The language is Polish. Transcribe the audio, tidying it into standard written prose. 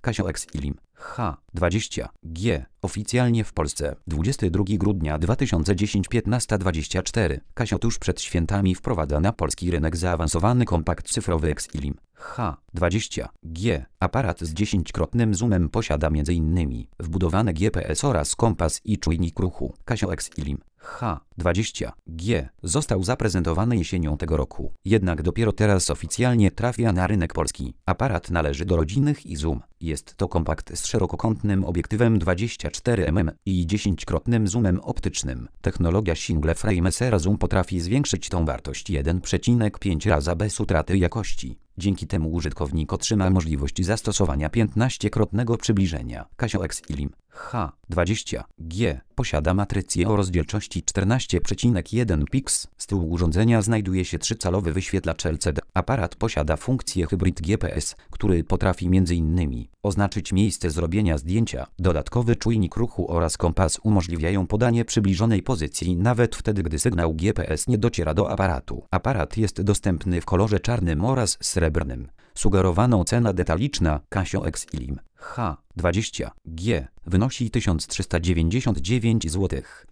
Casio Exilim H20G. Oficjalnie w Polsce 22 grudnia 2010 15:24. Casio tuż przed świętami wprowadza na polski rynek zaawansowany kompakt cyfrowy Exilim H20G. Aparat z 10-krotnym zoomem posiada m.in. wbudowane GPS oraz kompas i czujnik ruchu. Casio Exilim H20G został zaprezentowany jesienią tego roku, jednak dopiero teraz oficjalnie trafia na rynek polski. Aparat należy do rodziny iZoom. Jest to kompakt z szerokokątnym obiektywem 24 mm i 10-krotnym zoomem optycznym. Technologia Single Frame Sera Zoom potrafi zwiększyć tą wartość 1,5 razy bez utraty jakości. Dzięki temu użytkownik otrzyma możliwość zastosowania 15-krotnego przybliżenia. Casio Exilim H20G posiada matrycję o rozdzielczości 14,1 pix. Z tyłu urządzenia znajduje się 3-calowy wyświetlacz LCD. Aparat posiada funkcję Hybrid GPS, który potrafi m.in. oznaczyć miejsce zrobienia zdjęcia. Dodatkowy czujnik ruchu oraz kompas umożliwiają podanie przybliżonej pozycji nawet wtedy, gdy sygnał GPS nie dociera do aparatu. Aparat jest dostępny w kolorze czarnym oraz srebrnym. Sugerowaną cena detaliczna Casio Exilim H20G wynosi 1399 zł.